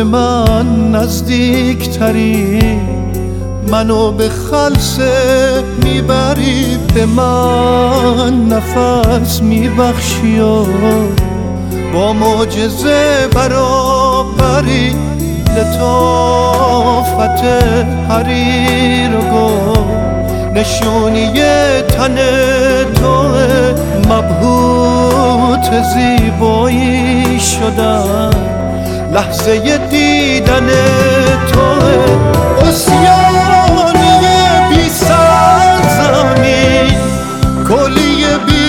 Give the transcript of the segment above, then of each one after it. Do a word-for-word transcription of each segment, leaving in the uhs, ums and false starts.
به من نزدیک تری، منو به خلسه میبری، به من نفس میبخشی و با معجزه برابری، لطافت حریر و گل نشونی تن توه، مبهوت زیبایی شدم لحظه دیدن توه، اسیانی بی سرزمین کلی بی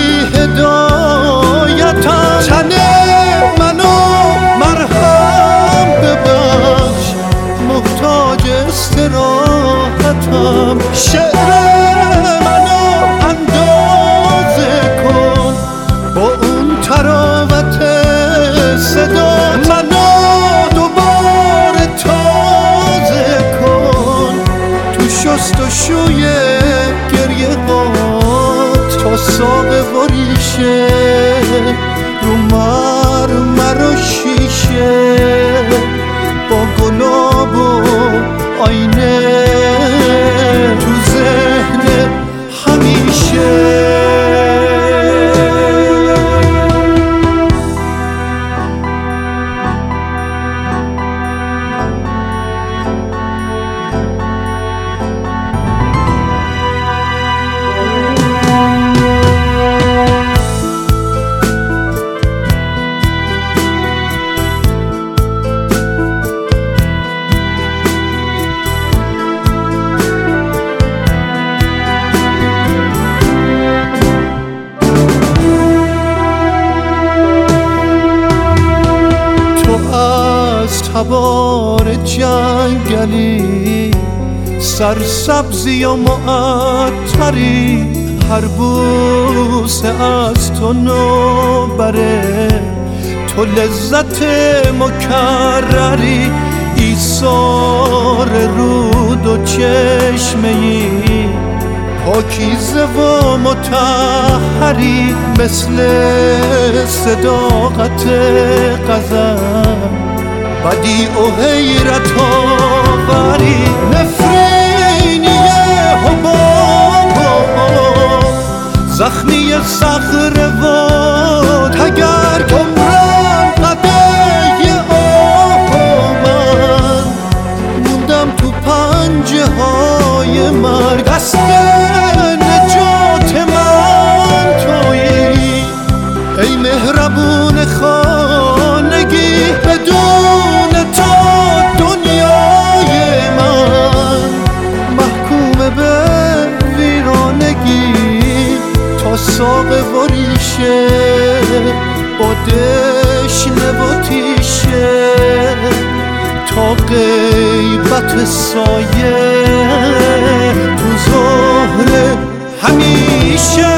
هدایتم، تن منو مرهم ببخش محتاج استراحتم، شعر منو اندازه کن با اون تراوت صدا، منو دوباره تازه کن تو شست و شوی گریه هات، تا ساقه و ریشه رو مرمر و شیشه با گلاب و آینه تو ذهن همیشه. تبار جنگلی سرسبزی و معطری، هر بوسه از تو نوبره، تو لذت مکرری، ایثار رود و چشمه ای پاکیزه و مطهری، مثل صداقت غزل بدیع و حیرت آوری، نفرینی حباب زخمی صخره و تگر، عمرم قده آه من موندم تو پنجه های مرگ، دست نجات من تویی ای مهربون خانگی، بدون تو دنیای من محکوم به ویرانگی، تا ساقه و ریشه با دشنه و تیشه، تا غیبت سایه تو ظهر همیشه.